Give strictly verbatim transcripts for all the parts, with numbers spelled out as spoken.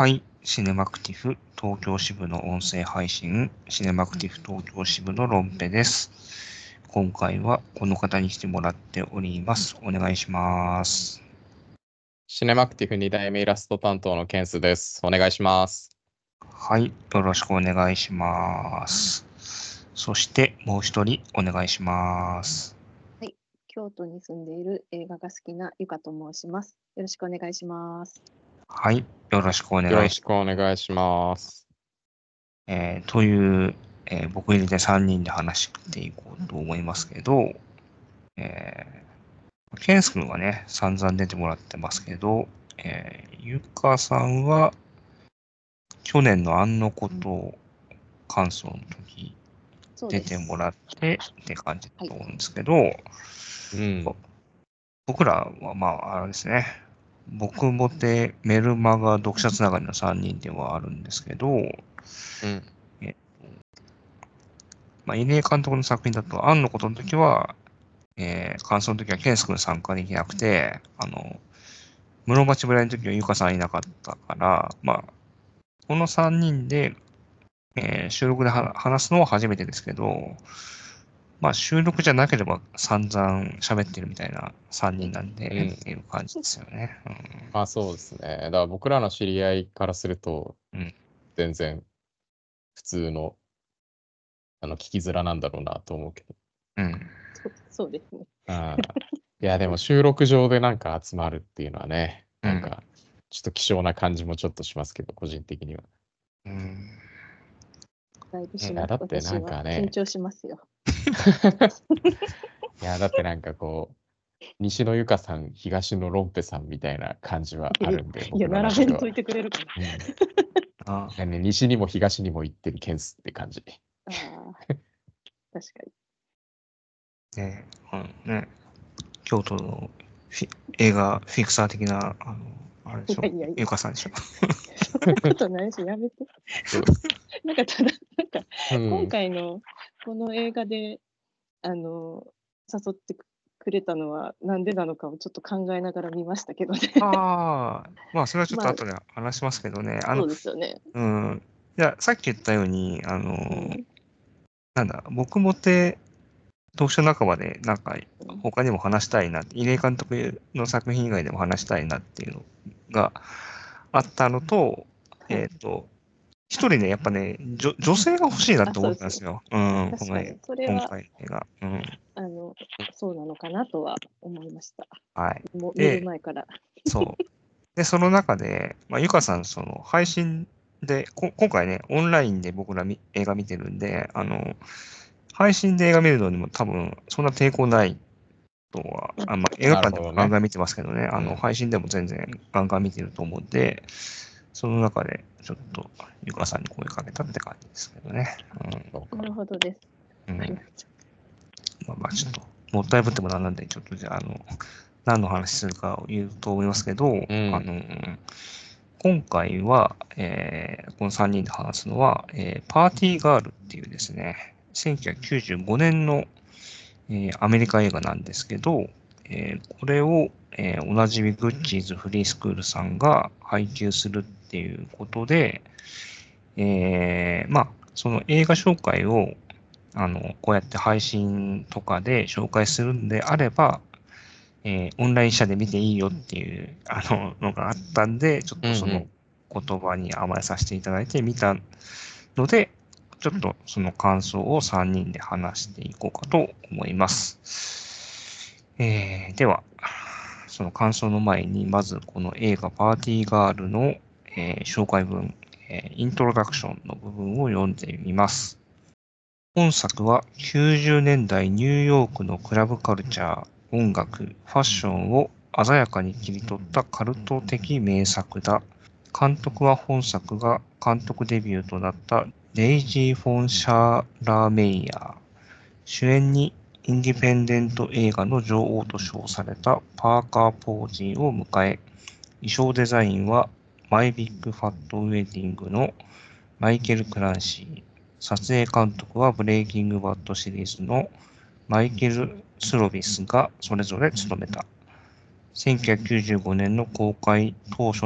はい、シネマクティフ東京支部の音声配信、シネマクティフ東京支部のロンペです。今回はこの方に来てもらっております。お願いします。 シネマクティフに代目イラスト担当のケンスです。お願いします。 はい、よろしくお願いします。そしてもう一人お願いします。 はい、京都に住んでいる映画が好きなゆかと申します。よろしくお願いします。 はい、よろしくお願いします。 よろしくお願いします。 えー、という、えー、僕入れてさんにんで話していこうと思いますけど、えー、ケンス君はね、散々出てもらってますけど、えー、ゆかさんは、去年のあんのこと感想の時、出てもらってって感じだと思うんですけど、はいうん、僕らはまあ、あれですね、僕もてメルマガ読者つながりのさんにんではあるんですけど、うんえっとまあ、入江監督の作品だと、アンのことの時は、えー、感想の時はケンス君参加できなくて、あの、室町村の時はゆかさんいなかったから、まあ、このさんにんで、えー、収録で話すのは初めてですけど、まあ収録じゃなければ散々喋ってるみたいなさんにんなんで、うん、っていう感じですよね。うん、 まあそうですね。だから僕らの知り合いからすると、うん、全然普通のあの聞きづらなんだろうなと思うけど。 うん。 そ, そうですね。 あいやでも収録上でなんか集まるっていうのはね、なんかちょっと希少な感じもちょっとしますけど、個人的には。うん。 だいぶします。 だってなんかね。 緊張しますよ。 いやだってなんかこう、西野ゆかさん、東野ロンペさんみたいな感じはあるんで、 いや、並べんといてくれるかな。うん、あね、西にも東にも行ってるケンスって感じ。 ああ、確かに。ね、うん、ね、京都の映画フィクサー的な、あの、あれでしょ、いやいやいやゆかさんでしょ。 そんなことないし、やめて。なんかただ、なんか、うん、今回のこの映画で、あの、誘ってくれたのはなんでなのかをちょっと考えながら見ましたけどね。 ああ、まあそれはちょっと後で話しますけどね。 まあ、あのそうですよね。 うん。いや、さっき言ったように、あの、うん、なんだ、僕もて、読書仲間で、なんか、他にも話したいな、入江監督の作品以外でも話したいなっていうのがあったのと、はい、えっ、ー、と、一人ね、やっぱね、女女性が欲しいなと思ったんですよ。うん、この今回映画。うん。 あの、そうなのかなとは思いました。 はい。 もう見る前から。 そう。で、その中で、まあ、ゆかさん、その、配信で、こ今回ね、オンラインで僕ら映画見てるんで、あの、配信で映画見るのにも多分、そんな抵抗ないとは、あまあ、映画館でもガンガン見てますけどね、ねあの、配信でも全然ガンガン見てると思うんで、その中で、ちょっと、ゆかさんに声かけたって感じですけどね。 うん、なるほどです。うん。 まあまあ、ちょっと、もったいぶってもなんなんで、ちょっとじゃあ、あの、何の話するかを言うと思いますけど、うん、あの、今回は、えー、このさんにんで話すのは、えー、パーティーガールっていうですね、せんきゅうひゃくきゅうじゅうごねんの、えー、アメリカ映画なんですけど、えー、これを、えー、おなじみグッチーズフリースクールさんが配給するっていうことで、えー、まあ、その映画紹介を、あの、こうやって配信とかで紹介するんであれば、えー、オンライン社で見ていいよっていう、あの、のがあったんで、ちょっとその言葉に甘えさせていただいてみたので、ちょっとその感想をさんにんで話していこうかと思います。えー、では、その感想の前に、まずこの映画パーティーガールの、えー、紹介文、えー、イントロダクションの部分を読んでみます。本作はきゅうじゅうねんだいニューヨークのクラブカルチャー、音楽、ファッションを鮮やかに切り取ったカルト的名作だ。監督は本作が監督デビューとなったデイジー・フォン・シャーラーメイヤー。主演にインディペンデント映画の女王と称されたパーカー・ポージーを迎え、衣装デザインはマイ・ビッグ・ファット・ウェディングのマイケル・クランシー。撮影監督はブレイキングバッドシリーズのマイケル・スロビスがそれぞれ務めた。せんきゅうひゃくきゅうじゅうごねんの公開当初の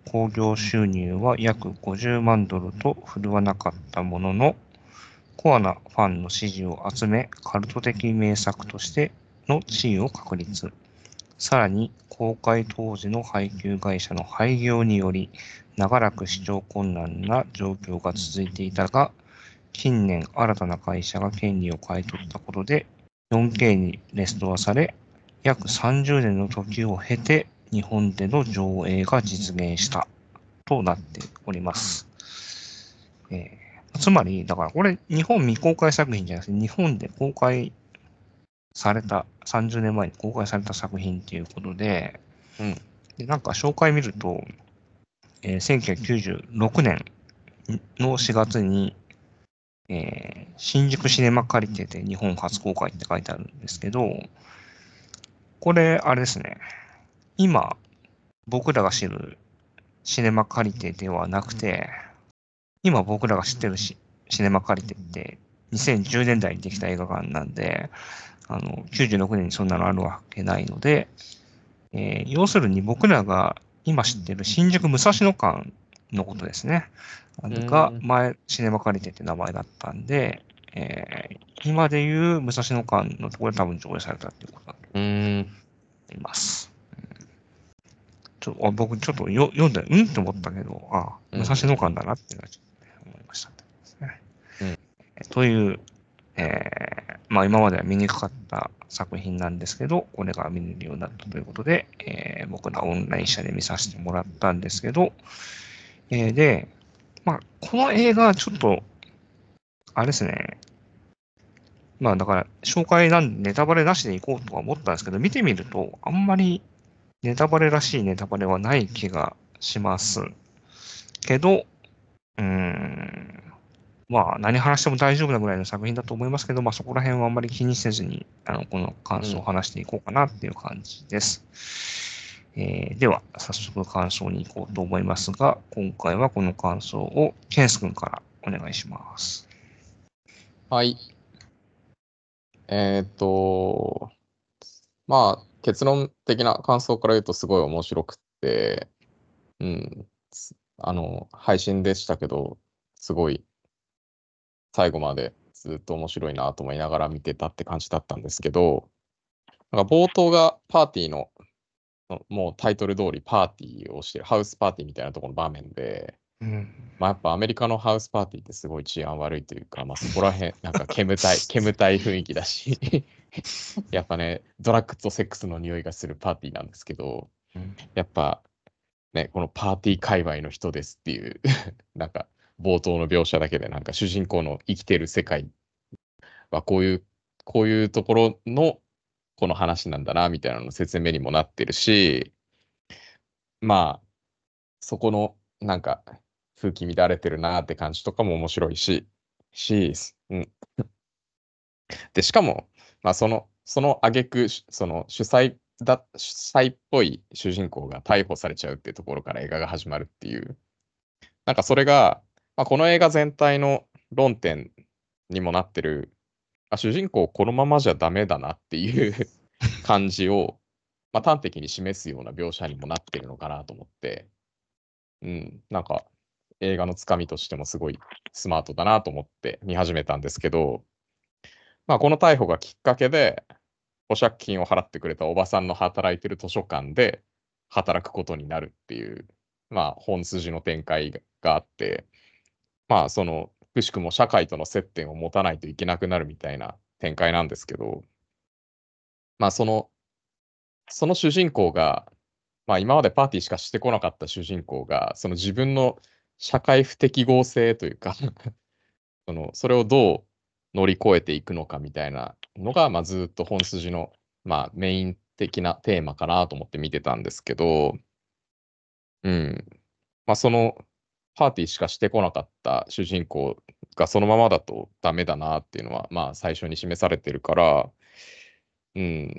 興行収入は約ごじゅうまんドルと振るわなかったものの、コアなファンの支持を集め、カルト的名作としての地位を確立。さらに、公開当時の配給会社の廃業により、長らく視聴困難な状況が続いていたが、近年新たな会社が権利を買い取ったことで よんケー にレストアされ、約さんじゅうねんの時を経て日本での上映が実現したとなっております。えー、つまり、だからこれ日本未公開作品じゃなくて日本で公開された、さんじゅうねんまえに公開された作品っていうことで、 うん、 でなんか紹介見ると、えー、せんきゅうひゃくきゅうじゅうろくねんのしがつに、えー、新宿シネマ借りてて日本初公開って書いてあるんですけど、これ、あれですね。今、僕らが知るシネマ借りてではなくて、今僕らが知ってるシネマ借りてってにせんじゅうねんだいにできた映画館なんで、あの、きゅうじゅうろくねんにそんなのあるわけないので、えー、要するに僕らが今知ってる新宿武蔵野館のことですね。が、前、シネマ借りてって名前だったんで、えー、今でいう武蔵野館のところで多分上映されたっていうことだと思います。ちょあ僕ちょっとよ読んで、うんって思ったけど、あ、武蔵野館だなっていうのはちょっと、ね、思いましたね。うん、という、えー、まあ今までは見にくかった作品なんですけど、これが見れるようになったということで、えー、僕らオンライン社で見させてもらったんですけど、えー、で、まあこの映画はちょっと、あれですね、まあだから紹介なんでネタバレなしでいこうとは思ったんですけど、見てみるとあんまりネタバレらしいネタバレはない気がしますけど、うーん、まあ何話しても大丈夫なぐらいの作品だと思いますけど、まあそこら辺はあんまり気にせずに、あの、この感想を話していこうかなっていう感じです。うん、えー、では、早速感想に行こうと思いますが、今回はこの感想をケンス君からお願いします。 はい。えー、っと、まあ、結論的な感想から言うとすごい面白くて、うん、あの、配信でしたけど、すごい最後までずっと面白いなと思いながら見てたって感じだったんですけど、なんか冒頭がパーティーの、もうタイトル通りパーティーをしてる、ハウスパーティーみたいなところの場面で、うん、まあやっぱアメリカのハウスパーティーってすごい治安悪いというか、まあそこら辺、なんか煙たい、煙たい雰囲気だし、やっぱね、ドラッグとセックスの匂いがするパーティーなんですけど、うん、やっぱね、このパーティー界隈の人ですっていう、なんか冒頭の描写だけで、なんか主人公の生きてる世界はこういう、こういうところのこの話なんだな、みたいなの説明にもなってるし、まあ、そこのなんか風紀乱れてるなって感じとかも面白いし、し、うん。で、しかも、まあその、その挙句、その主催だ、主催っぽい主人公が逮捕されちゃうっていうところから映画が始まるっていう、なんかそれが、まあ、この映画全体の論点にもなってる、あ、主人公このままじゃダメだなっていう感じを、まあ、端的に示すような描写にもなってるのかなと思って、うん、なんか映画のつかみとしてもすごいスマートだなと思って見始めたんですけど、まあ、この逮捕がきっかけで、保釈金を払ってくれたおばさんの働いてる図書館で働くことになるっていう、まあ、本筋の展開があって、まあ、その、くしくも社会との接点を持たないといけなくなるみたいな展開なんですけど、まあ、その、その主人公が、まあ、今までパーティーしかしてこなかった主人公が、その自分の社会不適合性というかその、それをどう乗り越えていくのかみたいなのが、まあ、ずっと本筋の、まあ、メイン的なテーマかなと思って見てたんですけど、うん。まあ、その、パーティーしかしてこなかった主人公がそのままだとダメだなっていうのは、まあ、最初に示されてるから、うん、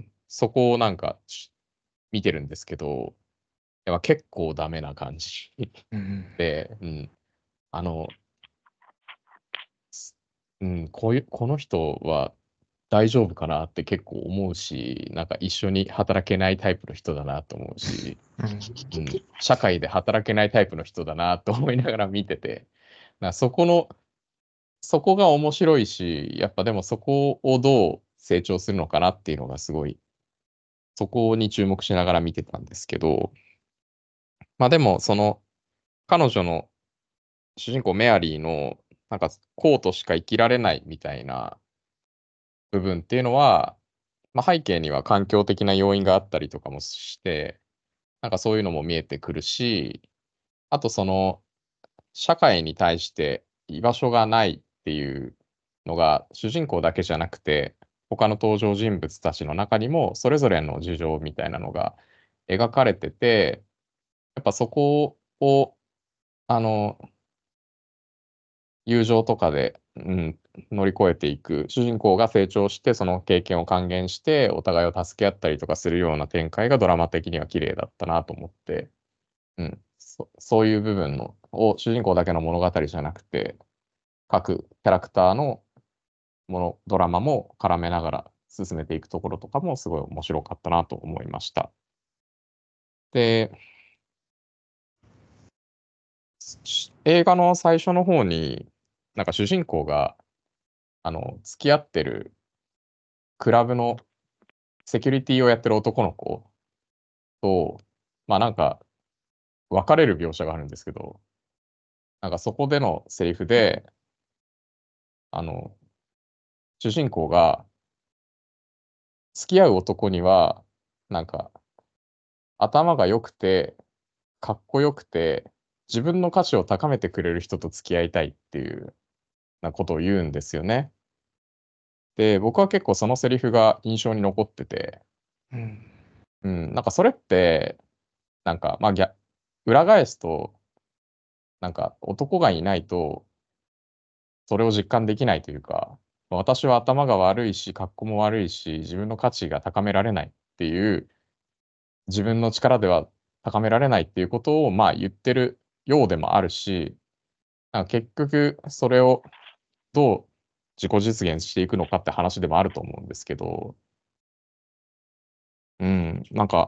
そこをなんか見てるんですけど、やっぱ結構ダメな感じで、うん、あの、うん、こういう、この人は大丈夫かなって結構思うし、なんか一緒に働けないタイプの人だなと思うし、うん、社会で働けないタイプの人だなと思いながら見てて、なそこの、そこが面白いし、やっぱでもそこをどう成長するのかなっていうのがすごい、そこに注目しながら見てたんですけど、まあでもその彼女の主人公メアリーのなんかこうとしか生きられないみたいな部分っていうのは、まあ、背景には環境的な要因があったりとかもして、なんかそういうのも見えてくるし、あとその社会に対して居場所がないっていうのが主人公だけじゃなくて、他の登場人物たちの中にもそれぞれの事情みたいなのが描かれてて、やっぱそこを、あの、友情とかで、うん、乗り越えていく、主人公が成長して、その経験を還元して、お互いを助け合ったりとかするような展開がドラマ的には綺麗だったなと思って、うん、そ、そういう部分のを主人公だけの物語じゃなくて、各キャラクターのもの、ドラマも絡めながら進めていくところとかもすごい面白かったなと思いました。で、映画の最初の方に、なんか主人公が、あの、付き合ってるクラブのセキュリティをやってる男の子と、まあなんか、別れる描写があるんですけど、なんかそこでのセリフで、あの、主人公が、付き合う男には、なんか、頭が良くて、かっこよくて、自分の価値を高めてくれる人と付き合いたいっていうなことを言うんですよね。で、僕は結構そのセリフが印象に残ってて、 うん。 うん、なんかそれって、なんか、まあ、逆、裏返すと、なんか男がいないと、それを実感できないというか、私は頭が悪いし、格好も悪いし、自分の価値が高められないっていう、自分の力では高められないっていうことを、まあ言ってるようでもあるし、なんか結局それをどう自己実現していくのかって話でもあると思うんですけど、うん、なんか、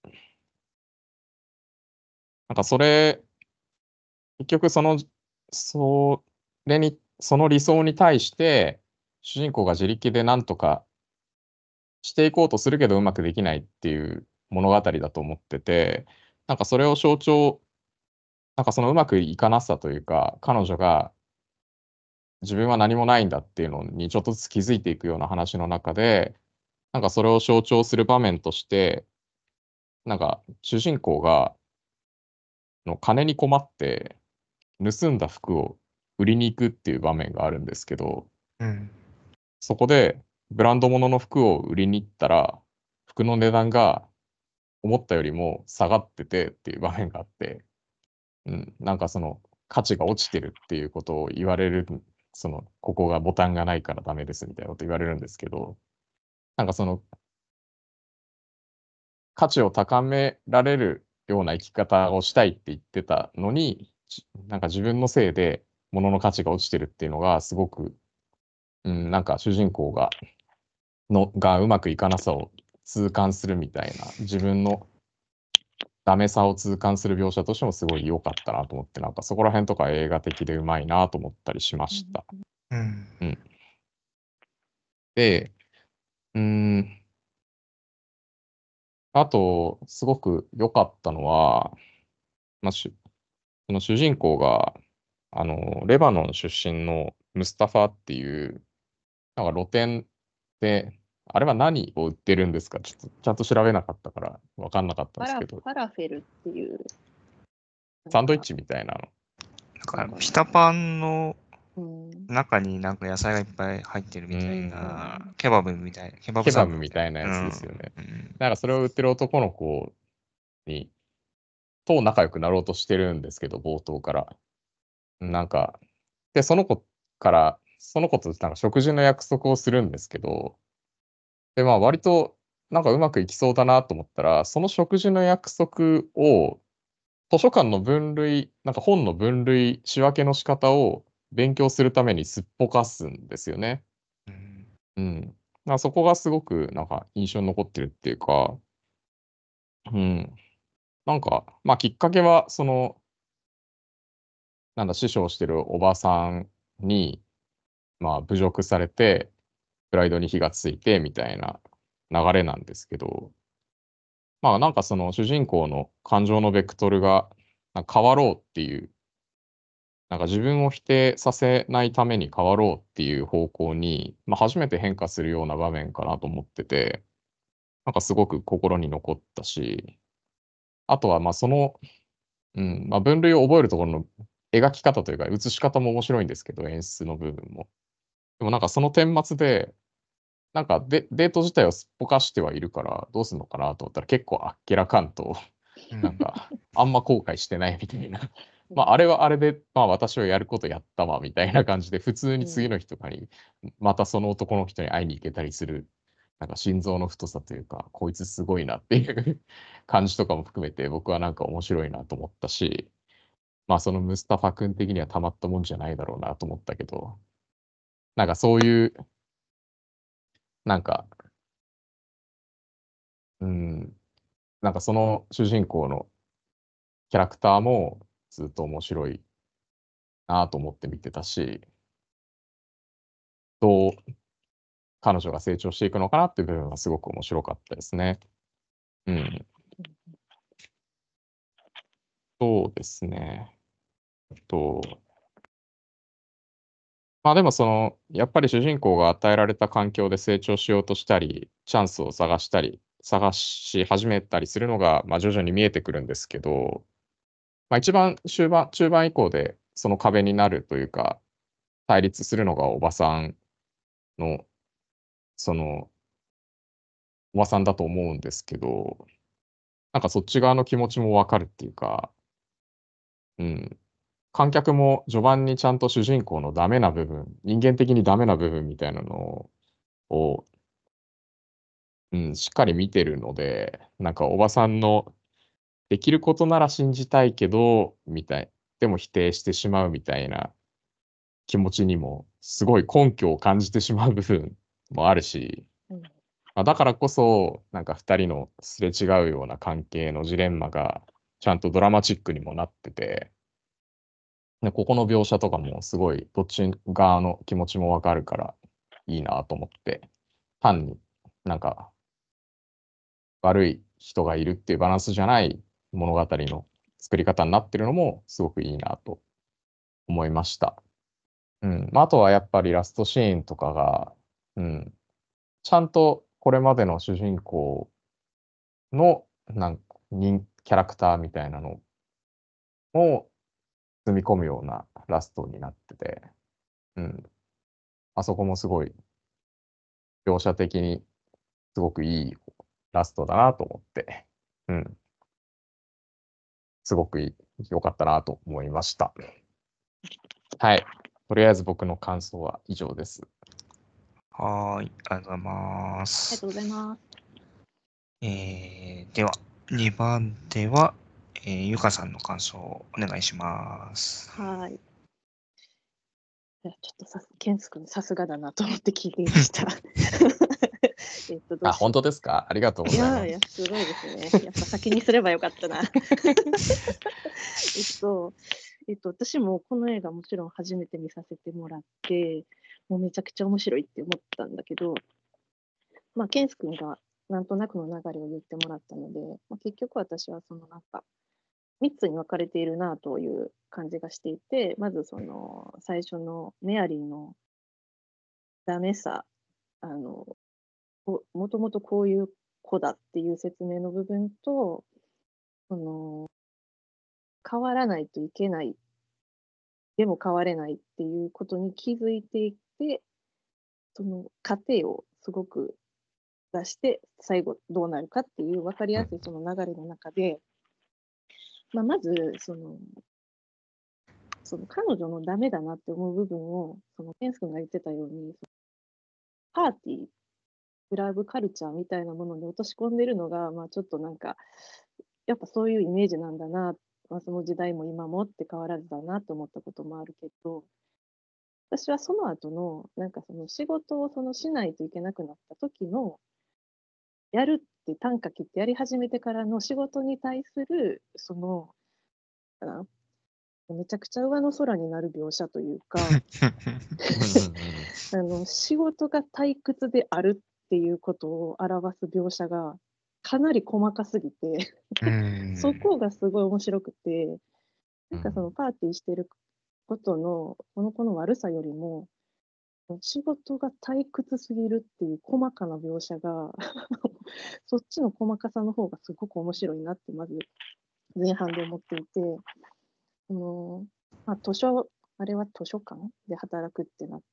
なんかそれ、結局その、それに、その理想に対して、主人公が自力で何とかしていこうとするけどうまくできないっていう物語だと思ってて、なんかそれを象徴、なんかそのうまくいかなさというか、彼女が自分は何もないんだっていうのにちょっとずつ気づいていくような話の中で、なんかそれを象徴する場面として、なんか主人公がの金に困って盗んだ服を売りに行くっていう場面があるんですけど、 うん。 そこでブランド物の服を売りに行ったら、服の値段が思ったよりも下がっててっていう場面があって、うん、なんかその価値が落ちてるっていうことを言われる、その、ここがボタンがないからダメですみたいなこと言われるんですけど、なんかその価値を高められるような生き方をしたいって言ってたのに、なんか自分のせいで物の価値が落ちてるっていうのがすごく、うん、なんか主人公がのがうまくいかなさを痛感するみたいな、自分のダメさを痛感する描写としてもすごい良かったなと思って、なんかそこら辺とか映画的でうまいなと思ったりしました。 うん。 うん。で、うーん、あと、すごく良かったのは、まあ、しその主人公が、あの、レバノン出身のムスタファっていう、なんか露店で、あれは何を売ってるんですか？ちょっとちゃんと調べなかったから分かんなかったんファラ、 ですけど、 ファラフェルっていう、なんか、 サンドイッチみたいなの。 なんか、ピタパンのうん、 中になんか野菜がいっぱい入ってるみたいうん、 な、ケバブみたいな、ケバブケバサンドみたいブみたいなな。 やつですよね。 うん。うん。 なんかそれを売ってる男の子に、と仲良くなろうとしてるんですけど、冒頭から。なんか、で、その子から、その子となんか食事の約束をするんですけど、で、まあ割となんかうまくいきそうだなと思ったら、その食事の約束を図書館の分類、なんか本の分類、仕分けの仕方を勉強するためにすっぽかすんですよね。 うん。 うん。 まあ、そこがすごくなんか印象に残ってるっていうか、うん。なんか、まあ、きっかけは、その、なんだ、師匠してるおばさんに、まあ、侮辱されて、プライドに火がついてみたいな流れなんですけど、まあ、なんかその主人公の感情のベクトルがなんか変わろうっていう、なんか自分を否定させないために変わろうっていう方向に、まあ、初めて変化するような場面かなと思ってて、なんかすごく心に残ったし、あとはまあその、うん、まあ、分類を覚えるところの描き方というか、映し方も面白いんですけど、演出の部分も。でもなんかその顛末で、なんかデデート自体をすっぽかしてはいるから、どうすんのかなと思ったら結構あっけらかんと、なんか、あんま後悔してないみたいな。まあ、あれはあれで、まあ私はやることやったわ、みたいな感じで、普通に次の日とかに、またその男の人に会いに行けたりする、なんか心臓の太さというか、こいつすごいなっていう感じとかも含めて、僕はなんか面白いなと思ったし、まあそのムスタファ君的にはたまったもんじゃないだろうなと思ったけど、なんかそういう、なんか、うん、なんかその主人公のキャラクターもずっと面白いなと思って見てたし、どう彼女が成長していくのかなっていう部分はすごく面白かったですね。うん。そうですね。と、まあでもその、やっぱり主人公が与えられた環境で成長しようとしたり、チャンスを探したり、探し始めたりするのが、まあ徐々に見えてくるんですけど、まあ一番終盤、中盤以降でその壁になるというか、対立するのがおばさんの、その、おばさんだと思うんですけど、なんかそっち側の気持ちもわかるっていうか、うん。観客も序盤にちゃんと主人公のダメな部分、人間的にダメな部分みたいなのを、うん、しっかり見てるので、なんかおばさんのできることなら信じたいけど、みたい、でも否定してしまうみたいな気持ちにも、すごい根拠を感じてしまう部分もあるし、 うんまあ、だからこそ、なんか二人のすれ違うような関係のジレンマが、ちゃんとドラマチックにもなってて、で、ここの描写とかもすごい、どっち側の気持ちもわかるからいいなと思って、単になんか悪い人がいるっていうバランスじゃない物語の作り方になってるのもすごくいいなと思いました。うん。まあ、あとはやっぱりラストシーンとかが、うん、ちゃんとこれまでの主人公のなんか人キャラクターみたいなのを積み込むようなラストになってて、うん。あそこもすごい描写的にすごくいいラストだなと思って、うん、すごくいい良かったなと思いました。はい。とりあえず僕の感想は以上です。 はーい、ありがとうございまありがす。 とうございます。 えー、では、にばん手は、えー、ゆかさんの感想をお願いします。 はい。いやちょっとさ、ケンス君さすがだなと思って聞いていました。えっと、どあ、 うしよ本当ですか？ありがとうう。 ございます。 いやいや、すごいですね。やっぱ先にすればよかったな。えっと、えっと、私もこの映画もちろん初めて見させてもらって、もうめちゃくちゃ面白いって思ったんだけど、まあ、ケンス君がなんとなくの流れを言ってもらったので、まあ、結局私はそのなんか、みっつに分かれているなという感じがしていて、まずその最初のメアリーのダメさ、あの、こもともとこういう子だっていう説明の部分と、その、変わらないといけない、でも変われないっていうことに気づいていって、その過程をすごく出して、最後どうなるかっていう分かりうん。 やすいその流れの中で、まあ、まず、その、その彼女のダメだなって思う部分を、そのペンス君が言ってたように、パーティー、クラブカルチャーみたいなものに落とし込んでるのが、まあ、ちょっとなんか、やっぱそういうイメージなんだな、まあ、その時代も今もって変わらずだなと思ったこともあるけど、 私はその後の、なんかその仕事をそのしないといけなくなった時の、やるって短歌切ってやり始めてからの仕事に対する、その、かな、めちゃくちゃ上の空になる描写というか、あの、仕事が退屈であるっていうことを表す描写がかなり細かすぎて、そこがすごい面白くて、なんかそのパーティーしてることの、この子の悪さよりも、仕事が退屈すぎるっていう細かな描写がそっちの細かさの方がすごく面白いなってまず前半で思っていて、あのまあ、図書、あれは図書館で働くってなって、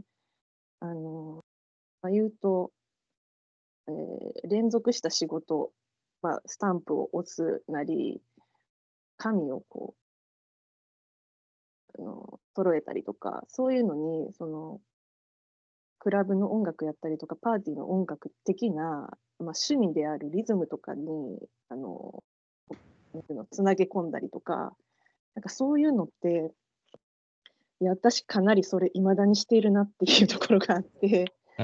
あの、まあ、言うと、えー連続した仕事、まあ、スタンプを押すなり、紙をこう、あの、揃えたりとか、そういうのに、その、クラブの音楽やったりとか、パーティーの音楽的な、まあ、趣味であるリズムとかに、あの、なんていうの、つなげ込んだりとか、なんかそういうのって、いや、私かなりそれ未だにしているなっていうところがあって、 うん。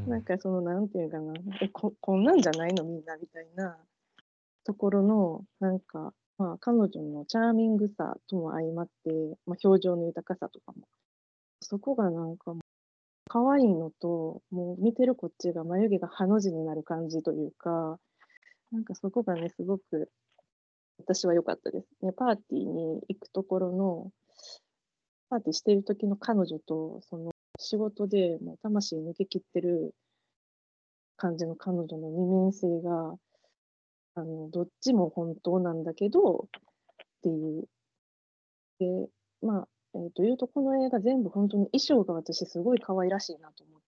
なんかその、なんていうかな、え、ここんなんじゃないのみんなみたいなところの、なんか、まあ、彼女のチャーミングさとも相まって、まあ、表情の豊かさとかも、そこがなんかもう可愛いのと、もう見てるこっちが眉毛がハの字になる感じというか、なんかそこがね、すごく私は良かったですね。パーティーに行くところの、パーティーしてる時の彼女と、その仕事でもう魂抜けきってる感じの彼女の二面性が、あの、どっちも本当なんだけどっていう。で、まあ、えっと、言うとこの映画全部本当に衣装が私すごい可愛らしいなと思って、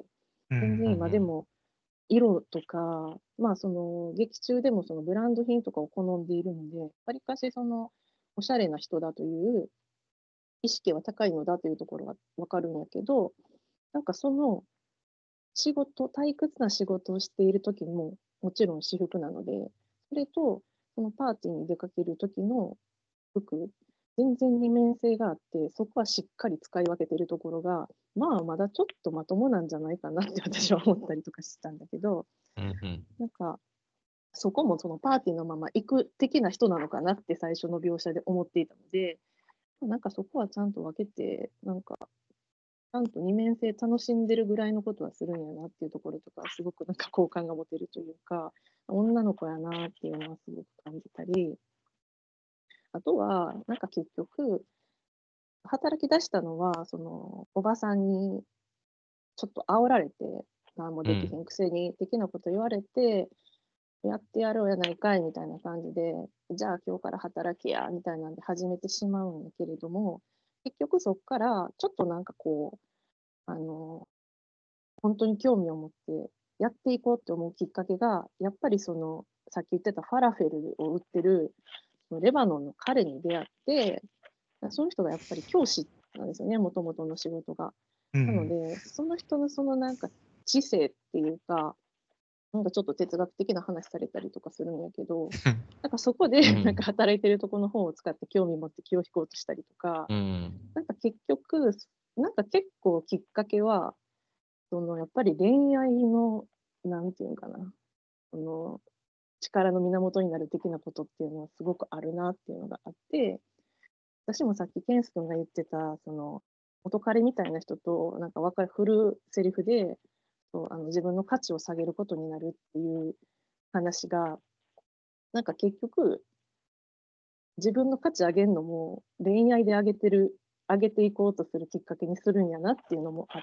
全然今でも色とか、まあその劇中でもそのブランド品とかを好んでいるので、わりかしそのおしゃれな人だという意識は高いのだというところがわかるんやけど、なんかその仕事、退屈な仕事をしている時ももちろん私服なので、それとそのパーティーに出かける時の服、全然二面性があって、そこはしっかり使い分けてるところが、まあまだちょっとまともなんじゃないかなって私は思ったりとかしたんだけど、なんかそこもそのパーティーのまま行く的な人なのかなって最初の描写で思っていたので、なんかそこはちゃんと分けて、なんかちゃんと二面性楽しんでるぐらいのことはするんやなっていうところとか、すごくなんか好感が持てるというか、女の子やなっていうのはすごく感じたり、あとは、なんか結局、働き出したのは、その、おばさんにちょっと煽られて、何もできへんくせに的なこと言われて、やってやろうやないかいみたいな感じで、じゃあ今日から働きや、みたいなんで始めてしまうんだけれども、結局そこからちょっとなんかこう、あの、本当に興味を持ってやっていこうって思うきっかけが、やっぱりその、さっき言ってたファラフェルを売ってる、レバノンの彼に出会って、その人がやっぱり教師なんですよね、もともとの仕事が。なので、その人のそのなんか知性っていうか、なんかちょっと哲学的な話されたりとかするんやけど、なんかそこでなんか働いてるとこの本を使って興味持って気を引こうとしたりとか、なんか結局、なんか結構きっかけは、そのやっぱり恋愛の、なんていうんかな、その力の源になる的なことっていうのはすごくあるなっていうのがあって、私もさっきケンス君が言ってた、その元彼みたいな人となんか分かる振るセリフで、そうあの自分の価値を下げることになるっていう話が、なんか結局、自分の価値上げるのも恋愛で上げてる、上げていこうとするきっかけにするんやなっていうのもあって、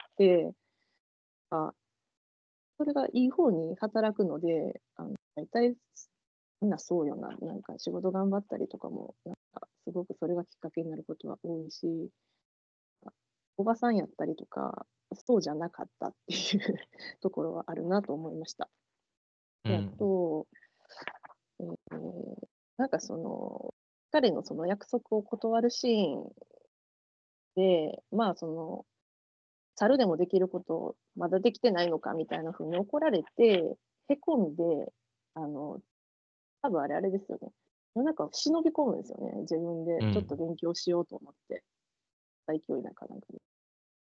あそれがいい方に働くので、あの大体みんなそうよな、なんか仕事頑張ったりとかも、なんかすごくそれがきっかけになることは多いし、おばさんやったりとか、そうじゃなかったっていうところはあるなと思いました。で、あと、えー、なんかその、彼のその約束を断るシーンで、まあその、猿でもできることまだできてないのかみたいな風に怒られて、へこんで、あの、多分あれあれですよね。夜中忍び込むんですよね。自分でちょっと勉強しようと思って。大教員なんかなんかで。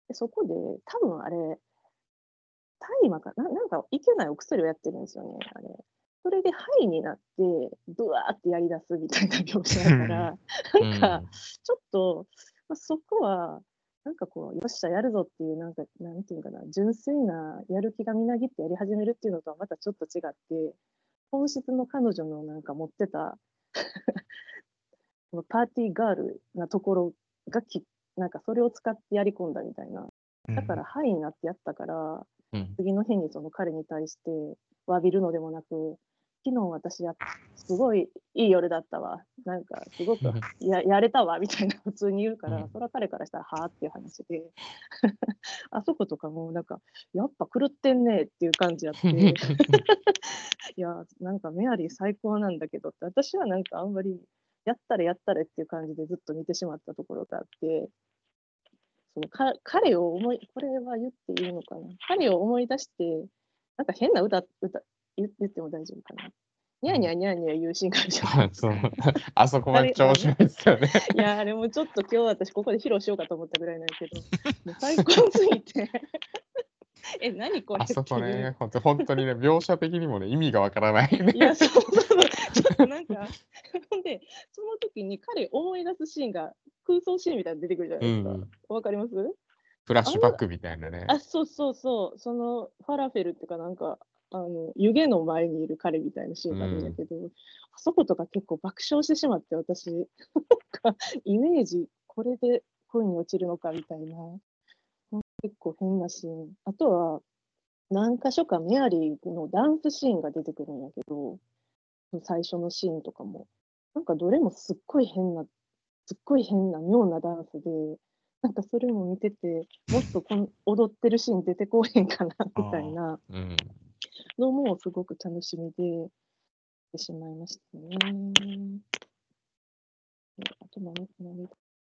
でそこで、多分あれ、大麻かな、なんかいけないお薬をやってるんですよね、あれ。それでハイになって、ブワーってやり出すみたいな描写やから、なんか、ちょっと、まあ、そこは、なんかこう、よっしゃ、やるぞっていう、なんか、なんていうかな、純粋なやる気がみなぎってやり始めるっていうのとはまたちょっと違って、本質の彼女のなんか持ってたそのパーティーガールなところがき、なんかそれを使ってやり込んだみたいな。だからハイになってやったから、 うん。 次の日にその彼に対して詫びるのでもなく、昨日私や、すごいいい夜だったわ。なんかすごくややれたわみたいな普通に言うから、 うんそれは彼からしたらはあっていう話で、あそことかもなんか、やっぱ狂ってんねっていう感じやって、いや、なんかメアリー最高なんだけどって、私はなんかあんまりやったれやったれっていう感じでずっと見てしまったところがあって、そのか彼を思い、これは言っていいのかな。彼を思い出して、なんか変な歌、歌言言っても大丈夫かな。ニャーニャーニャーニャー言うシーンがあるじゃないですか。 あそこまで調子いいですよね。 いや、あれもちょっと今日私ここで披露しようかと思ったぐらいなんやけど、もう最高すぎて。え、何これあそこっていう。 ね、ほんと本当にね、描写的にもね、意味がわからないね。 いや、そうそうそう。ちょっとなんか、ほんで、その時に彼思い出すシーンが空想シーンみたいに出てくるじゃないですか。 うんわかりますフラッあの、 シュバックみたいなね。 あ、そうそうそう、そのファラフェルっていうかなんか、あの、湯気の前にいる彼みたいなシーンがあるんだけど、あそことか結構爆笑してしまって、私、なんかイメージ、これで恋に落ちるのかみたいな、結構変なシーン。あとは、何箇所かメアリーのダンスシーンが出てくるんやけど、最初のシーンとかも、なんかどれもすっごい変な、すっごい変な妙なダンスで、なんかそれも見てて、もっとこの踊ってるシーン出てこうへんかなみたいなうん。 のもすごく楽しみでしてしまいましたね。あと何、何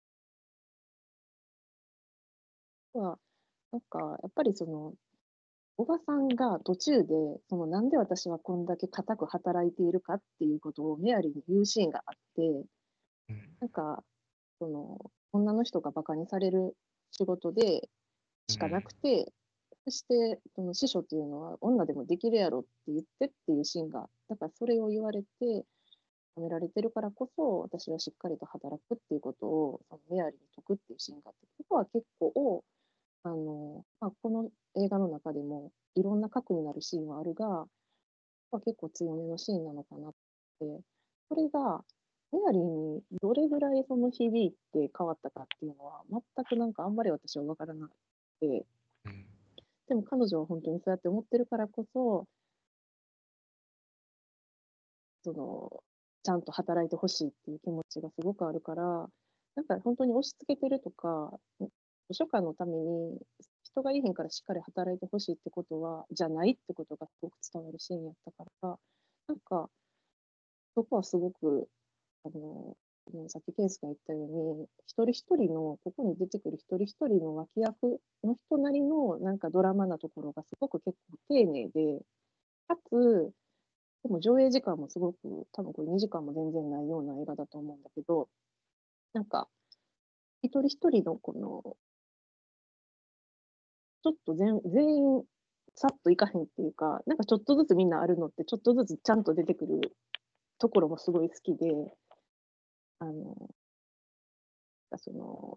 は、なんかやっぱりその、おばさんが途中で、そのなんで私はこんだけ固く働いているかっていうことをメアリーに言うシーンがあって、なんか、その、女の人がバカにされる仕事でしかなくて、そして、その師匠っていうのは女でもできるやろって言ってっていうシーンが、だからそれを言われて、褒められてるからこそ、私はしっかりと働くっていうことを、そのメアリーに説くっていうシーンがあって、ここは結構、あの、まあ、この映画の中でもいろんな核になるシーンはあるが、まあ、結構強めのシーンなのかなって、それがメアリーにどれぐらいその響いて変わったかっていうのは、全くなんかあんまり私は分からなくて、でも彼女は本当にそうやって思ってるからこそ、その、ちゃんと働いてほしいっていう気持ちがすごくあるから、なんか本当に押し付けてるとか、図書館のために人がいいへんからしっかり働いてほしいってことは、じゃないってことがすごく伝わるシーンやったから、なんか、そこはすごく、あの、うんさっきケンスが言ったように、一人一人の、ここに出てくる一人一人の脇役の人なりのなんかドラマなところがすごく結構丁寧で、かつ、でも上映時間もすごく、多分これにじかんも全然ないような映画だと思うんだけど、なんか、一人一人のこの、ちょっと全全員、さっといかへんっていうか、なんかちょっとずつみんなあるのって、ちょっとずつちゃんと出てくるところもすごい好きで、あの、その、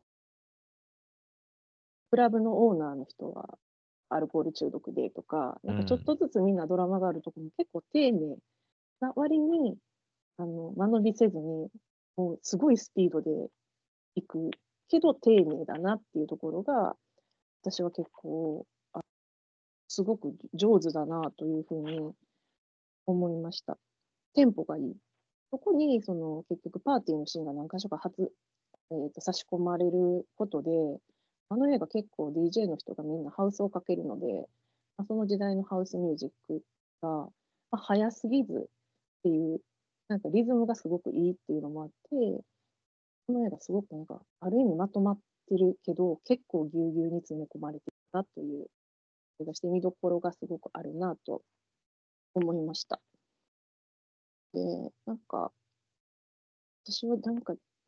クラブのオーナーの人はアルコール中毒でとか、なんかちょっとずつみんなドラマがあるところも結構丁寧な割に、あの、間延びせずに、もうすごいスピードで行くけど丁寧だなっていうところが、私は結構、あすごく上手だなというふうに思いました。テンポがいい。そこに、その、結局パーティーのシーンが何箇所か初、えーと差し込まれることで、あの映画結構 ディージェー の人がみんなハウスをかけるので、まあ、その時代のハウスミュージックが、まあ、早すぎずっていう、なんかリズムがすごくいいっていうのもあって、この映画すごくなんか、ある意味まとまってるけど、結構ぎゅうぎゅうに詰め込まれてたという気がして、見どころがすごくあるなと思いました。で、なんか、私はなんか、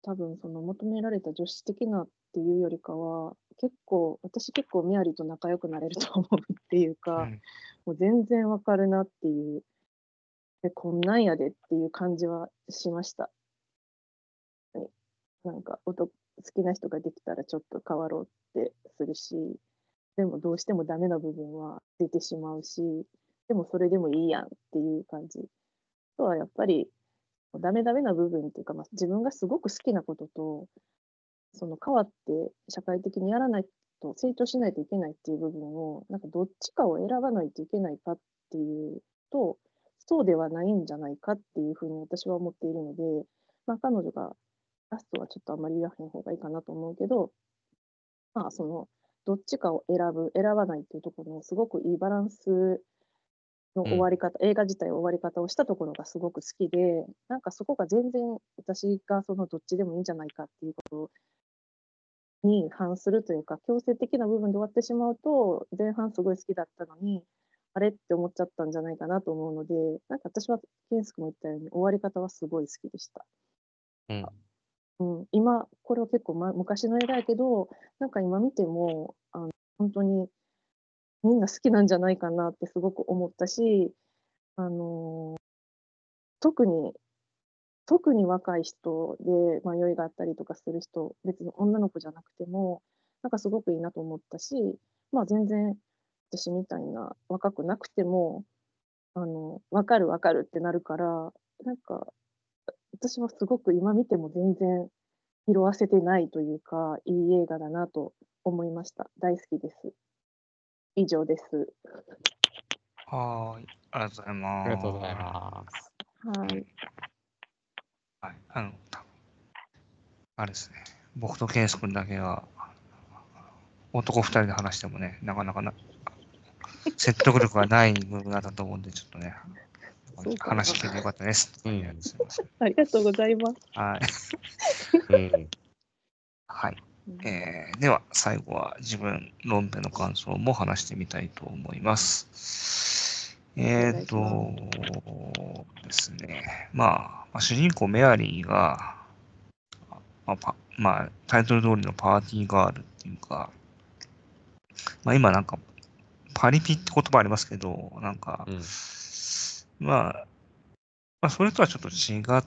多分その求められた女子的なっていうよりかは、結構、私結構メアリーと仲良くなれると思うっていううか、 ん。 もう全然わかるなっていう、え、こんなんやでっていう感じはしました。はい。なんか、おと好きな人ができたらちょっと変わろうってするし、でもどうしてもダメな部分は出てしまうし、でもそれでもいいやんっていう感じ。あとはやっぱり、ダメダメな部分っていうか、まあ、自分がすごく好きなことと、その変わって社会的にやらないと成長しないといけないっていう部分を、なんかどっちかを選ばないといけないかっていうと、そうではないんじゃないかっていうふうに私は思っているので、まあ、彼女がラストはちょっとあんまり言わへん方がいいかなと思うけど、まあ、その、どっちかを選ぶ、選ばないっていうところのすごくいいバランスのうん。 終わり方、映画自体終わり方をしたところがすごく好きで、なんかそこが全然私がそのどっちでもいいんじゃないかっていうことに反するというか、強制的な部分で終わってしまうと、前半すごい好きだったのに、あれって思っちゃったんじゃないかなと思うので、なんか私は健介も言ったように終わり方はすごい好きでした。 うん。 うん、今、これは結構、ま、昔の映画やけど、なんか今見ても、あの、本当にみんな好きなんじゃないかなってすごく思ったし、あの、特に特に若い人で迷いがあったりとかする人、別に女の子じゃなくても、なんかすごくいいなと思ったし、まあ、全然私みたいな若くなくても、あの、分かる分かるってなるから、なんか、私はすごく今見ても全然色褪せてないというか、いい映画だなと思いました。大好きです。以上です。 はーい。ありがとうございます。 ありがとうございます。 はい。 はい。あの、たあれですね。僕とケンス君だけが、男二人で話してもね、なかなかな、説得力がない部分だったと思うんで、ちょっとね、 そうかな。 話聞けてよかったですって感じです。すいません。 ありがとうございます。 はい。 うん。 はい。 うん。 えーでは、最後は自分論点の感想も話してみたいと思います。えっ、 お願いします。 とですね。まあ、まあ主人公メアリーが、まあ、パまあ、タイトル通りのパーティーガールっていうか、まあ今なんか、パリピって言葉ありますけど、なんか、 うん。 まあ、まあ、それとはちょっと違って、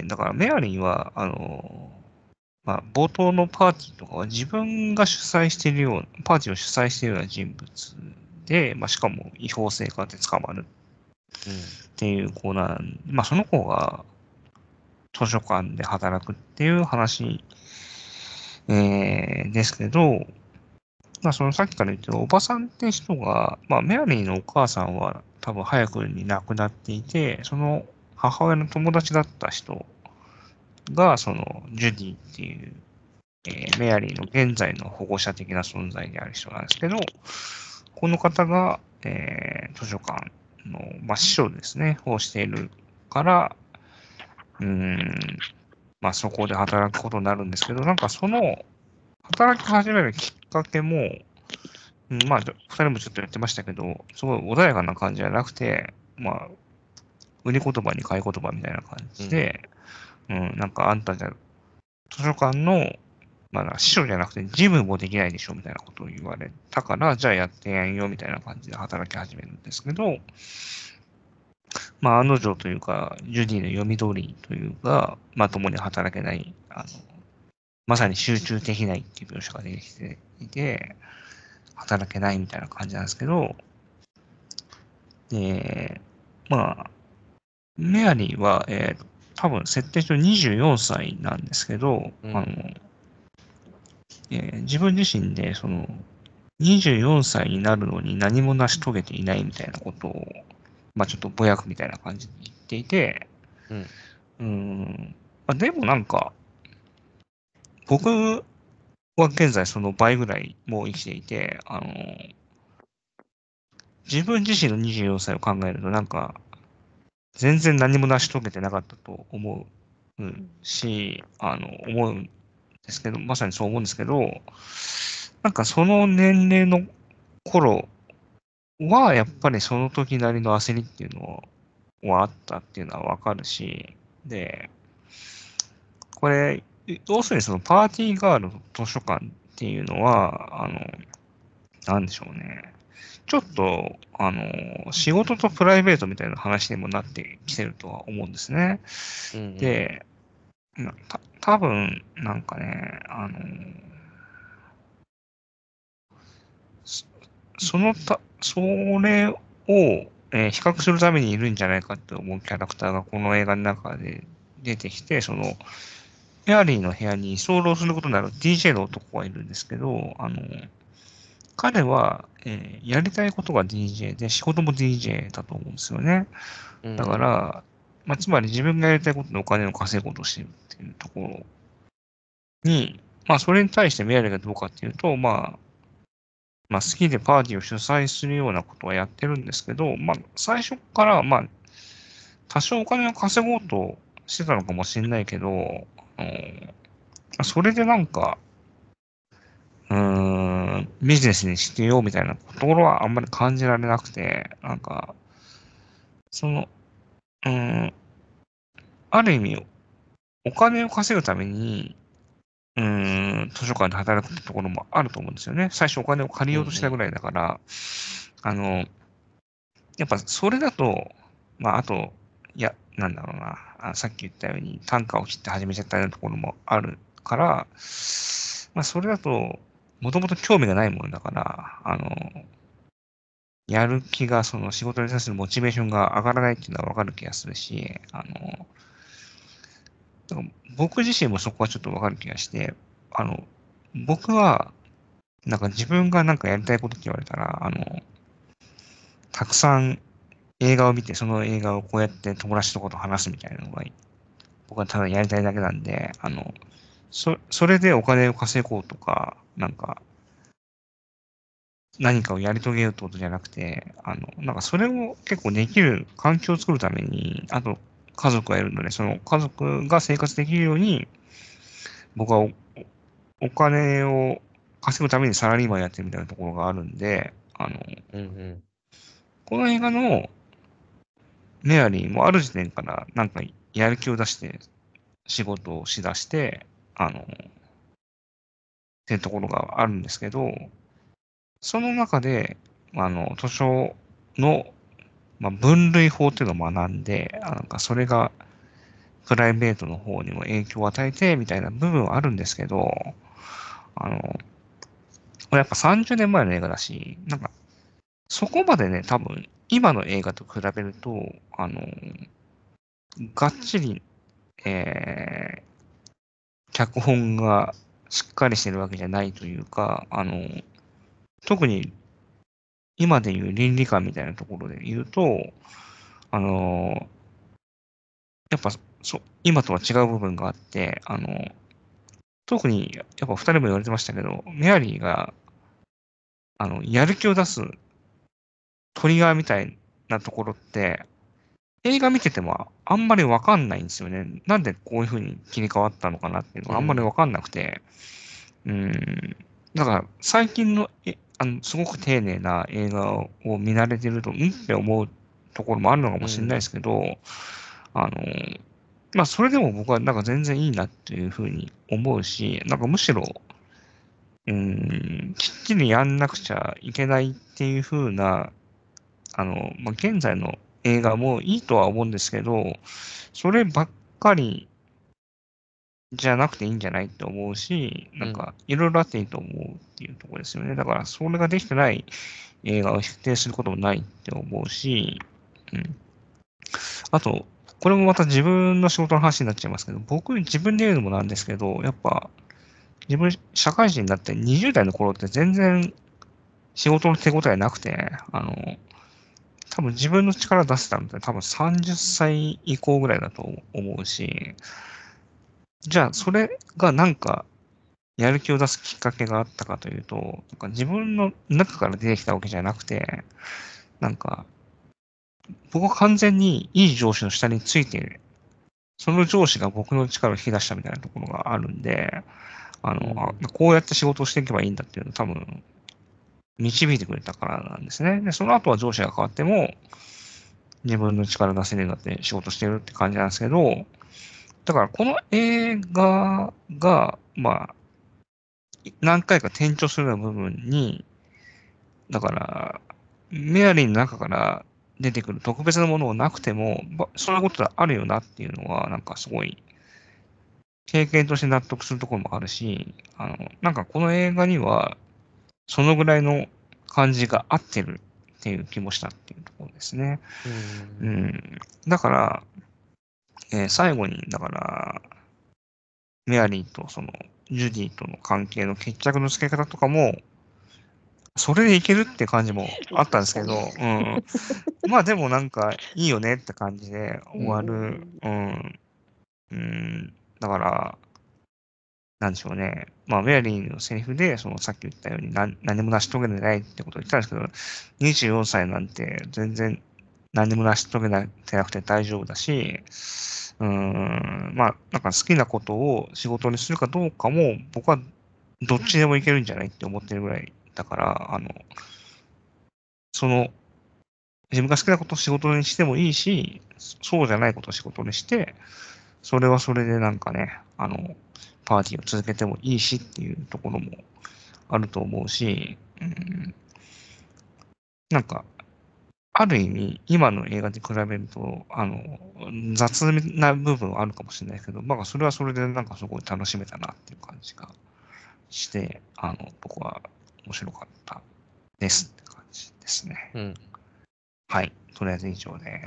だからメアリーは、あの、まあ、冒頭のパーティーとかは自分が主催しているような、パーティーを主催しているような人物で、まあ、しかも違法性があって捕まるうん。 っていう子なん、まあ、その子が図書館で働くっていう話、えー、ですけど、まあ、そのさっきから言ってるおばさんって人が、まあ、メアリーのお母さんは多分早くに亡くなっていて、その母親の友達だった人が、その、ジュディっていう、えーメアリーの現在の保護者的な存在である人なんですけど、この方が、えー図書館の、まあ、師匠ですね、をしているから、うーん、まあ、そこで働くことになるんですけど、なんかその、働き始めるきっかけも、うんまあ、二人もちょっと言ってましたけど、すごい穏やかな感じじゃなくて、まあ、売り言葉に買い言葉みたいな感じで、うん、なんかあんたじゃ、図書館の、まあ、師匠じゃなくて事務もできないでしょみたいなことを言われたから、じゃあやってやんよみたいな感じで働き始めるんですけど、まあ、案の定というか、ジュディの読み通りというか、まともに働けない、あの、まさに集中できないっていう描写が出てきていて、働けないみたいな感じなんですけど、で、まあ、メアリーは、えー、多分設定上にじゅうよんさいなんですけど、 うん。 あの、えー自分自身で、その、にじゅうよんさいになるのに何も成し遂げていないみたいなことを、まあちょっとぼやくみたいな感じで言っていて、 うん。 うーん、まあ、でもなんか、僕は現在その倍ぐらいもう生きていて、あの、自分自身のにじゅうよんさいを考えるとなんか、全然何も成し遂げてなかったと思ううん。 し、あの、思うんですけど、まさにそう思うんですけど、なんかその年齢の頃は、やっぱりその時なりの焦りっていうのはあったっていうのはわかるし、で、これ、 要するにそのパーティーガールの図書館っていうのは、あの、なんでしょうね。ちょっと、あの、仕事とプライベートみたいな話にもなってきてるとは思うんですね。 うんうん、 で、た多分なんかね、あの、そそのた、それを、えー比較するためにいるんじゃないかって思うキャラクターがこの映画の中で出てきて、その、メアリーの部屋に居候することになる ディージェー の男がいるんですけど、あの、彼は、えーやりたいことが ディージェー で、仕事も ディージェー だと思うんですよね。だかうんら、まあ、つまり自分がやりたいことでお金を稼ごうとしているっていうところに、まあ、それに対してメアリーがどうかっていうと、まあ、まあ、好きでパーティーを主催するようなことはやってるんですけど、まあ、最初から、まあ、多少お金を稼ごうとしてたのかもしれないけど、あのそれでなんか、うーん、ビジネスにしてようみたいなところはあんまり感じられなくて、なんか、その、うーん、ある意味、お金を稼ぐために、うーん、図書館で働くってところもあると思うんですよね。最初お金を借りようとしたぐらいだから、あの、やっぱそれだと、まあ、あと、いや、なんだろうな、あさっき言ったように単価を切って始めちゃったようなところもあるから、まあ、それだと、もともと興味がないものだから、あの、やる気が、その仕事に対するモチベーションが上がらないっていうのはわかる気がするし、あの、だから僕自身もそこはちょっとわかる気がして、あの、僕は、なんか自分がなんかやりたいことって言われたら、あの、たくさん映画を見て、その映画をこうやって友達とこと話すみたいなのが、僕はただやりたいだけなんで、あの、そ、それでお金を稼ごうとか、なんか、何かをやり遂げようってことじゃなくて、あの、なんかそれを結構できる環境を作るために、あと家族がいるので、その家族が生活できるように、僕はお、お金を稼ぐためにサラリーマンやってるみたいなところがあるんで、あの、 うんうんこの映画のメアリーもある時点からなんかやる気を出して仕事をしだして、あの、っていうところがあるんですけど、その中で、あの、図書の、まあ、分類法っていうのを学んで、あなんかそれがプライベートの方にも影響を与えて、みたいな部分はあるんですけど、あの、これやっぱさんじゅうねんまえの映画だし、なんか、そこまでね、多分、今の映画と比べると、あの、がっちり、えー、脚本がしっかりしてるわけじゃないというか、あの、特に今でいう倫理観みたいなところで言うと、あの、やっぱそ、今とは違う部分があって、あの、特に、やっぱ二人も言われてましたけど、メアリーが、あの、やる気を出すトリガーみたいなところって、映画見ててもあんまりわかんないんですよね。なんでこういう風に切り替わったのかなっていうのがあんまりわかんなくて、うん。だから、最近の、え、あの、すごく丁寧な映画を見慣れてると、んって思うところもあるのかもしれないですけど、あの、まあ、それでも僕はなんか全然いいなっていうふうに思うし、なんかむしろ、うん、きっちりやんなくちゃいけないっていうふうな、あの、まあ、現在の映画もいいとは思うんですけど、そればっかりじゃなくていいんじゃないって思うし、なんか、いろいろあっていいと思うっていうところですよね。だから、それができてない映画を否定することもないって思うし、うん。あと、これもまた自分の仕事の話になっちゃいますけど、僕自分で言うのもなんですけど、やっぱ、自分、社会人になってにじゅう代の頃って全然仕事の手応えなくて、あの、多分自分の力出せたのって多分さんじゅっさい以降ぐらいだと思うし、じゃあそれがなんかやる気を出すきっかけがあったかというと、なんか自分の中から出てきたわけじゃなくて、なんか僕は完全にいい上司の下について、その上司が僕の力を引き出したみたいなところがあるんで、あの、あこうやって仕事をしていけばいいんだっていうのを多分導いてくれたからなんですね。で、その後は上司が変わっても、自分の力出せるようになって仕事してるって感じなんですけど、 だからこの映画が、まあ、何回か転調するような部分に、だから、メアリーの中から出てくる特別なものがなくても、まそんなことがあるよなっていうのは、なんかすごい、経験として納得するところもあるし、あの、なんかこの映画には、そのぐらいの感じが合ってるっていう気もしたっていうところですね。 ううんん。だから、えー最後に、だから、メアリーとその、ジュディとの関係の決着のつけ方とかも、それでいけるって感じもあったんですけど、うん。まあでもなんか、いいよねって感じで終わる。うん。うん。だから、なんでしょうね。まあ、メアリーのセリフで、そのさっき言ったように何何も成し遂げてないってことを言ったんですけど、にじゅうよんさいなんて全然何も成し遂げてなくて大丈夫だし、うーん、まあ、なんか好きなことを仕事にするかどうかも、僕はどっちでもいけるんじゃないって思ってるぐらいだから、あの、その、自分が好きなことを仕事にしてもいいし、そうじゃないことを仕事にして、それはそれでなんかね、あの、パーティーを続けてもいいしっていうところもあると思うし、うん、なんか、ある意味、今の映画に比べると、あの、雑な部分はあるかもしれないけど、まあ、それはそれでなんかすごい楽しめたなっていう感じがして、あの、僕は面白かったですって感じですね。 うん。 はい。とりあえず以上です。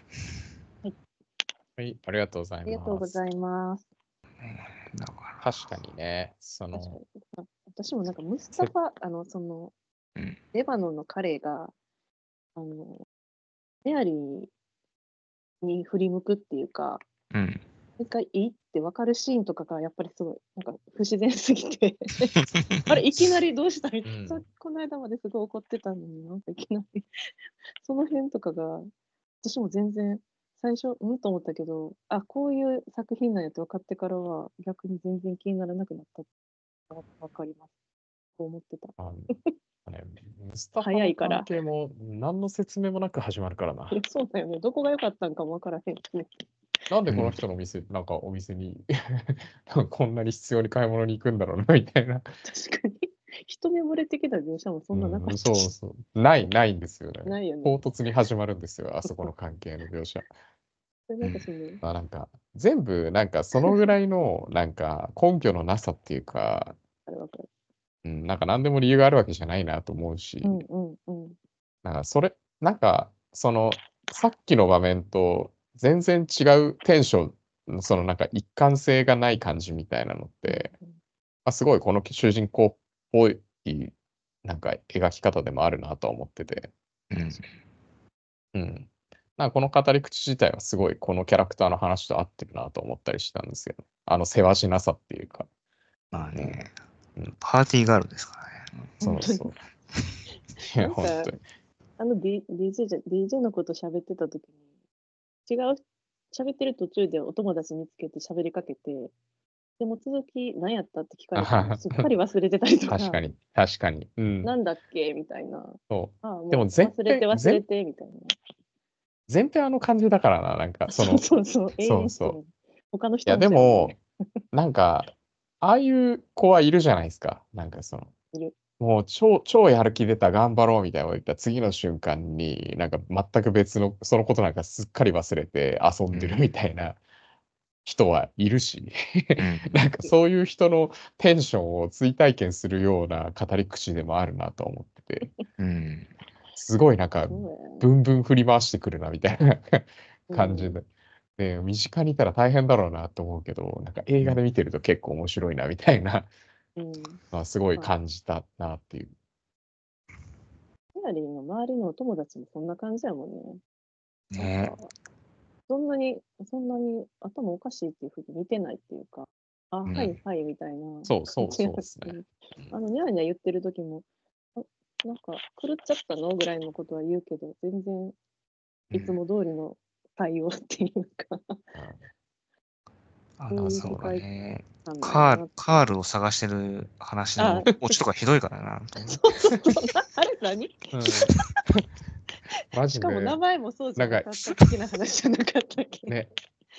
はい、ありがとうございます。 ありがとうございます。 だから確かにね、そ確かの、 に私もなんかムスタファ、あの、その、 うんレバノンの彼が、あの、メアリーに振り向くっていうか、 うん。 一回いいって分かるシーンとかがやっぱりすごい、なんか不自然すぎてあれ、いきなりどうしたみたいな、 うんこの間まですごい怒ってたのに、なんかいきなりその辺とかが、私も全然、最初、うんと思ったけど、あ、こういう作品なんやって分かってからは、逆に全然気にならなくなったって分かります。そう思ってた。 あのね、ムスタファの早いから関係も何の説明もなく始まるからな。 いや、そうだよね。どこが良かったんかも分からへんしね。 なんでこの人の店、なんかお店になんかこんなに必要に買い物に行くんだろうな、みたいな。 確かに。一目惚れ的な描写もそんななかうん、 ったし。 そうそう。ない、ないんですよね。 ないよね。 唐突に始まるんですよ、あそこの関係の描写。 でなんかその、 まあなんか、全部、なんかそのぐらいの、なんか根拠のなさっていうか、 あれ分かる。 うん、なんか何でも理由があるわけじゃないなと思うし、 うんうんうん。 なんかそれ、なんか、その、さっきの場面と全然違うテンション、そのなんか一貫性がない感じみたいなのって、 うんまあ、すごいこの主人公っぽい、なんか描き方でもあるなとは思ってて、 うん。 うん。なんかこの語り口自体はすごいこのキャラクターの話と合ってるなと思ったりしたんですよね。あの、せわしなさっていうか。 まあね、 うん、 パーティーガールですからね。 本当にそうそう。いや、 なんか本当に。 あの、D、DJ じゃ、ディージェー のこと喋ってた時に、違う、喋ってる途中でお友達見つけて喋りかけて、でも続き何やったって聞かれても、すっかり忘れてたりとか、 確かに、確かに。うん。 なんだっけみたいな。 そう。 ああ、 でももう全編、 忘れて忘れ全、 て、みたいな。 全編あの感じだからな、なんか、そそうの、 そうそう、永そうそう。 遠と。他のいや、 人もでそうやもんね。 も、なんか、ああいう子はいるじゃないですか。なんかその、 いる。 もう超、超やる気出た、頑張ろうみたいなこと言った次の瞬間に、なんか全く別の、そのことなんかすっかり忘れて遊んでるみたいな人はいるし、 うん。 なんかそういう人のテンションを追体験するような語り口でもあるなと思ってて、 うん。 すごいなんか、 そうやブンブン振り回してくるなみたいな感じうんで。で、身近にいたら大変だろうなと思うけど、なんか映画で見てると結構面白いなみたいな、 うん。 まあ、すごいまあ感じたなっていう。 メアリーの周りのお友達もそんな感じやもんね。なんねか、そんなに、そんなに頭おかしいっていうふうに見てないっていうか、あ、 うんはいはいみたいなそうそう感じやそうですね。 し、あの、ニャーニャー言ってる時も、あなんか、狂っちゃったのぐらいのことは言うけど、全然、いつも通りの対応っていうか、 あそういうそうだ世界ね。 観なんカール、 やなって。 カールを探してる話あのオチとかひどいからな。 そうそうそう、なあれ何うん。マしかもジで、 名前もそうじゃなんか、 なかった的な話じゃなかったっけね、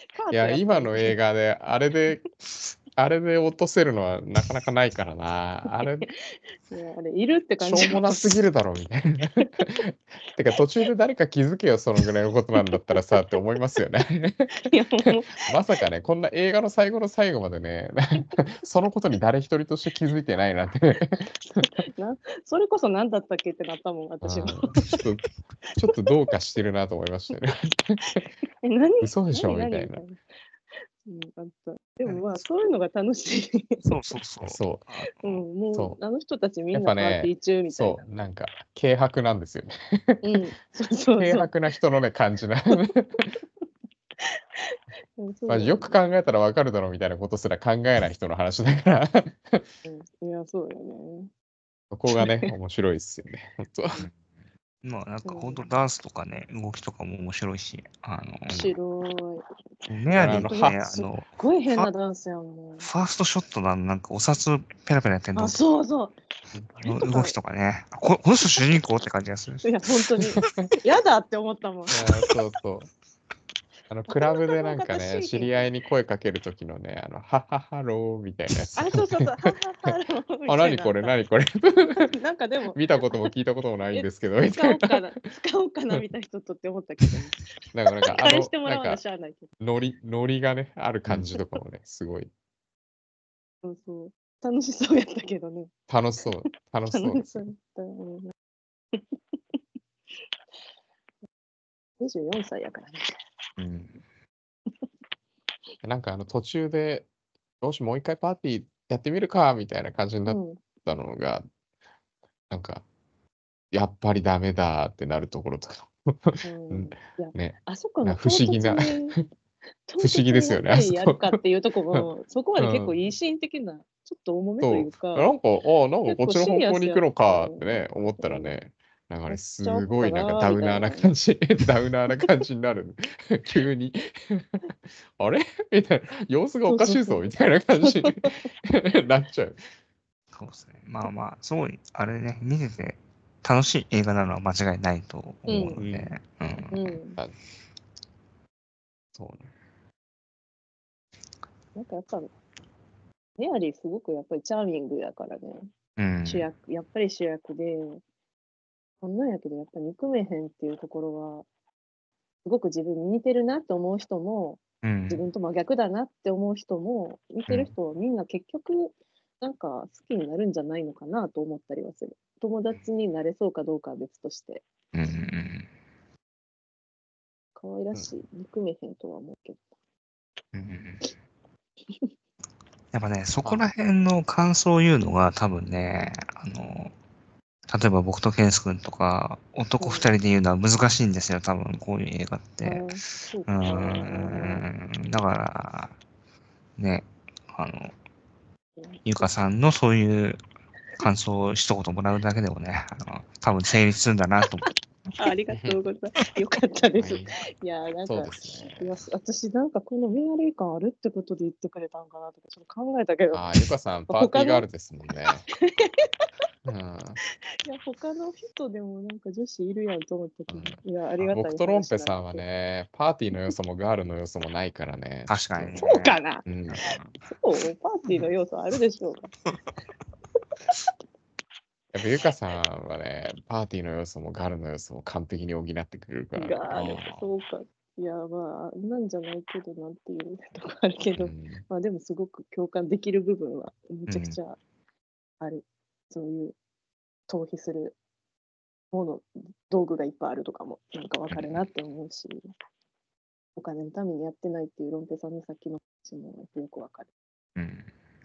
いや、今の映画で、あれで、あれで落とせるのはなかなかないからな。あれ、 いや、あれ、いるって感じ。 しょうもなすぎるだろ、みたいな。てか、途中で誰か気づけよ、そのぐらいのことなんだったらさ、って思いますよね。 いや、もう、 まさかね、こんな映画の最後の最後までね、そのことに誰一人として気づいてないなんて。 なそれこそ何だったっけってなったもん、私も。 ちょっと、ちょっとどうかしてるなと思いましたね。 え、何嘘でしょみ何たいな。 何みうん、あった。でもまあ、そういうのが楽しい。 そうそうそう。 そう。 うん、もうそ、 あの人たちみやっぱんなパーティね、 ー中みたいな。 そう、なんか、軽薄なんですよね。 うん、そうそう軽そう。 薄な人のね、感じな。 うんそうまあ、よく考えたらわかるだろうみたいなことすら考えない人の話だから、 うん、いや、そうよね。 そこがね、面白いですよね。本当。 まあなんか本当ダンスとかね、動きとかも面白いし、あの、 面白い。 メアリーのね、 ああの、 すっごい変なダンスやん、もう。 ファーストショットのなんかお札ペラペラやってんのあ、そうそう。 あの動きとかね、ここの人主人公って感じがするし。 いや、本当に。やだって思ったもん。 いやそうそう。あの、クラブでなんかね、知り合いに声かけるときのね、あの、はははろーみたいなやつ。 あ、そうそうそう。はははろーみたいな。 あ、何これ、何これ。 なんかでも、 見たことも聞いたこともないんですけど、み使たいな。 おうかな、使おうかな、見た人とって思ったけど、ね、 なんか、なんか、あの返して、もらわななんか、 しゃあないけど。 ノリ、ノリがね、ある感じとかもね、すごいそうそう。楽しそうやったけどね。 楽しそう、楽しそうですよ。 楽しそうやった。うんにじゅうよんさいやからね。 うん。 なんかあの途中で、よし、もう一回パーティーやってみるか、みたいな感じになっうん。 たのが、なんか、やっぱりダメだってなるところとか。 うん、いや、 ね、 あそこのな不思議な、 唐突に、唐不思議突に何ですよね、あそこ。 回やるかっていうとこも、そこまで結構うん、 いいシーン的な、ちょっと重めといそう。 うか、 なんか、ああ、なんか結構こっちの方シリアスやっ向に行くのた。 かってね、思ったらうん、 ね、なんかね、 やっちゃおっすごいなんかかなダウナーみたいな。 な感じ、ダウナーな感じになる。急に。あれみたいな。様子がおかしいぞみたいな感じになっちゃう。 そうですね。まあまあ、すごい、あれね、見てて楽しい映画なのは間違いないと思うので、うん。 うん。 あそうね。 なんかやっぱ、メアリーすごくやっぱりチャーミングやからね。 うん。 主役、やっぱり主役で、こんなんやけど、やっぱ憎めへんっていうところは、すごく自分に似てるなって思う人も、 うん自分と真逆だなって思う人も、似てる人はみんな結局、なんか好きになるんじゃないのかなと思ったりはする。友達になれそうかどうかは別として、 うんうん可愛らしい、憎めへんとは思うけど。 うんうんやっぱね、そこら辺の感想を言うのが多分ね、あの、例えば僕とケンス君とか、男二人で言うのは難しいんですよ、多分こういう映画って。 ああ、そううか。 ーん、だから、ね、あの、 うんゆかさんのそういう感想を一言もらうだけでもね、あの多分成立するんだなと思って。 あありがとうございます。よかったです。 はいいやー、なんか、 そうですね。 いや、私なんかこのメアリー感あるってことで言ってくれたんかなとかちょっと考えたけど、 ああ、ゆかさん、パーティーガールですもんね。うん、 いや、他の人でもなんか女子いるやんと思ったけど、 うんいや、ありがたい僕とロンペさんは話なんでね、パーティーの要素もガールの要素もないからね。 確かにね。 そうかな、 うん、 そう、パーティーの要素あるでしょうか。 やっぱゆかさんはね、パーティーの要素もガールの要素も完璧に補ってくれるからね。 ガール、そうか。いや、まあ、なんじゃないけど、なんていうとこあるけど、 うんまあでもすごく共感できる部分はめちゃくちゃある。そういう逃避するもの、道具がいっぱいあるとかもなんかわかるなって思うし、お金のためにやってないっていうロンペさんのさっきの話もよくわかる。 うん。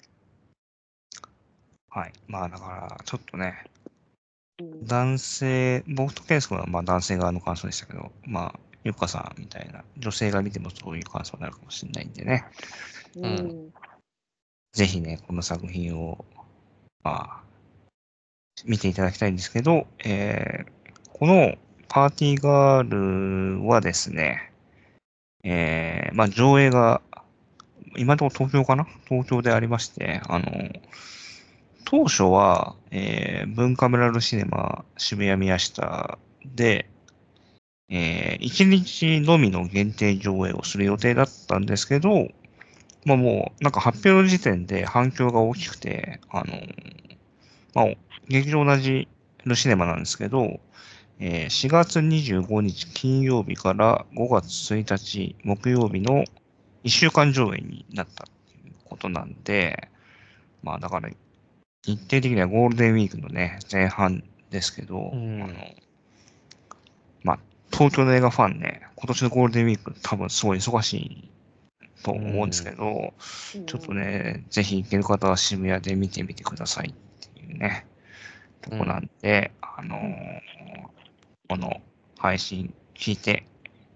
はい。まあだから、ちょっとね、 うん、 男性、僕とケンス君はまあ男性側の感想でしたけど、まあ、ゆかさんみたいな女性が見てもそういう感想になるかもしれないんでね、 うん、 ぜひね、この作品を、まあ、見ていただきたいんですけど、えーこのパーティーガールはですね、えーまあ上映が、今のところ東京かな東京でありまして、あの、当初は、えー文化村のシネマ渋谷宮下で、 えー、いちにちのみの限定上映をする予定だったんですけど、まあもう、なんか発表の時点で反響が大きくて、あの、まあ、劇場同じルシネマなんですけど、えー、しがつにじゅうごにち金曜日からごがつついたち木曜日のいっしゅうかん上映になったっていうことなんで、まあだから、日程的にはゴールデンウィークのね、前半ですけど、 うん、 あのまあ、東京の映画ファンね、今年のゴールデンウィーク多分すごい忙しいと思うんですけど、 うん、 ちょっとね、ぜひ行ける方は渋谷で見てみてくださいっていうね、とこなんで、あのーこの配信聞いて、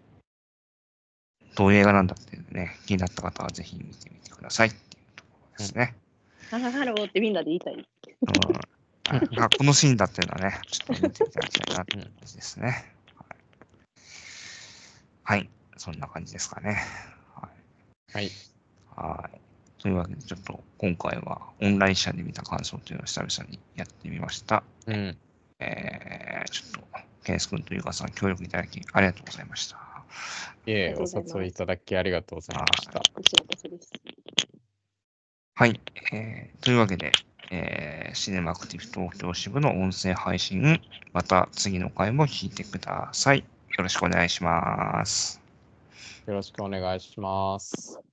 どういう映画なんだっていうね、気になった方はぜひ見てみてくださいっていうところですね。 ハハハローってみんなで言いたい。 うん、あこのシーンだっていうのはね、ちょっと見ていただきたいなっていう感じですね。はい、はい、そんな感じですかね。はい。 はい。 はい。というわけで、ちょっと今回はオンライン社で見た感想というのを久々にやってみました。 うん。 えー、ちょっと、ケンス君とゆかさん協力いただきありがとうございました。 いえ、お誘いいただきありがとうございました。 こちらこそです。 はい。えー、というわけで、えー、シネマクティブ東京支部の音声配信、また次の回も聞いてください。よろしくお願いします。 よろしくお願いします。